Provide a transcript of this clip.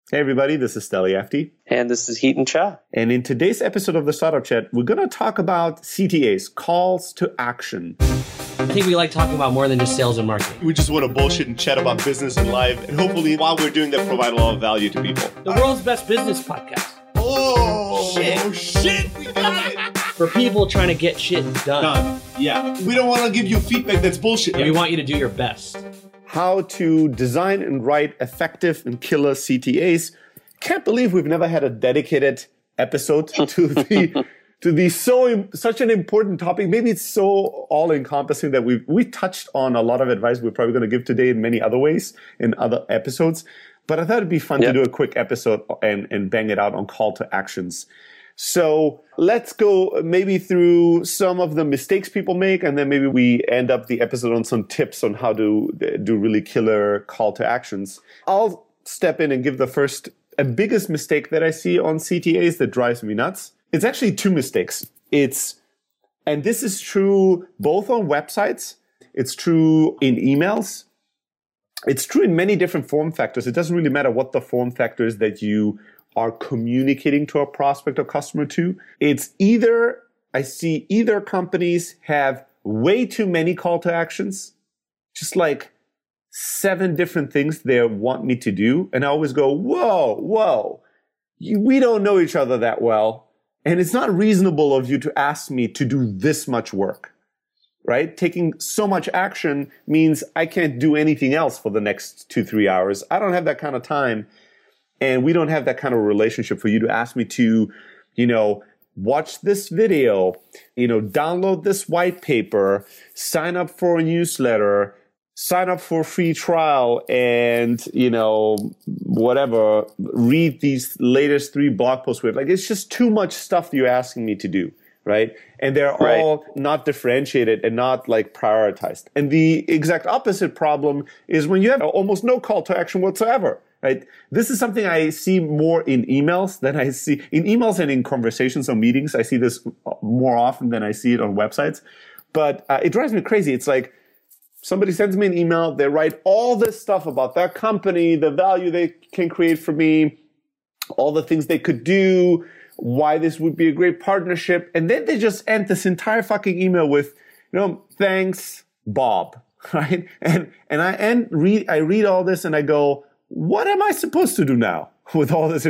Hey everybody, this is Steli Afti. And this is Heaton Cha. And in today's episode of the Startup Chat, we're going to talk about CTAs, calls to action. I think we like talking about more than just sales and marketing. We just want to bullshit and chat about business and life. And hopefully while we're doing that, provide a lot of value to people. The world's best business podcast. Oh, shit. We got it. For people trying to get shit done. Yeah. We don't want to give you feedback that's bullshit. We want you to do your best. How to design and write effective and killer CTAs. Can't believe we've never had a dedicated episode to such an important topic. Maybe it's so all-encompassing that we touched on a lot of advice we're probably going to give today in many other ways in other episodes. But I thought it'd be fun to do a quick episode and bang it out on call to actions. So let's go maybe through some of the mistakes people make, and then maybe we end up the episode on some tips on how to do really killer call to actions. I'll step in and give the biggest mistake that I see on CTAs that drives me nuts. It's actually two mistakes. And this is true both on websites. It's true in emails. It's true in many different form factors. It doesn't really matter what the form factor is that you are communicating to a prospect or customer to. I see either companies have way too many call to actions, just like 7 different things they want me to do. And I always go, whoa, we don't know each other that well. And it's not reasonable of you to ask me to do this much work, right? Taking so much action means I can't do anything else for the next 2-3 hours. I don't have that kind of time. And we don't have that kind of relationship for you to ask me to, watch this video, download this white paper, sign up for a newsletter, sign up for a free trial, and, read these latest 3 blog posts. It's just too much stuff you're asking me to do, right? And they're all not differentiated and not prioritized. And the exact opposite problem is when you have almost no call to action whatsoever. Right. This is something I see more in emails than I see in emails and in conversations or meetings. I see this more often than I see it on websites, but it drives me crazy. It's like somebody sends me an email. They write all this stuff about their company, the value they can create for me, all the things they could do, why this would be a great partnership. And then they just end this entire fucking email with, thanks, Bob. Right. And I read all this and I go, what am I supposed to do now with all this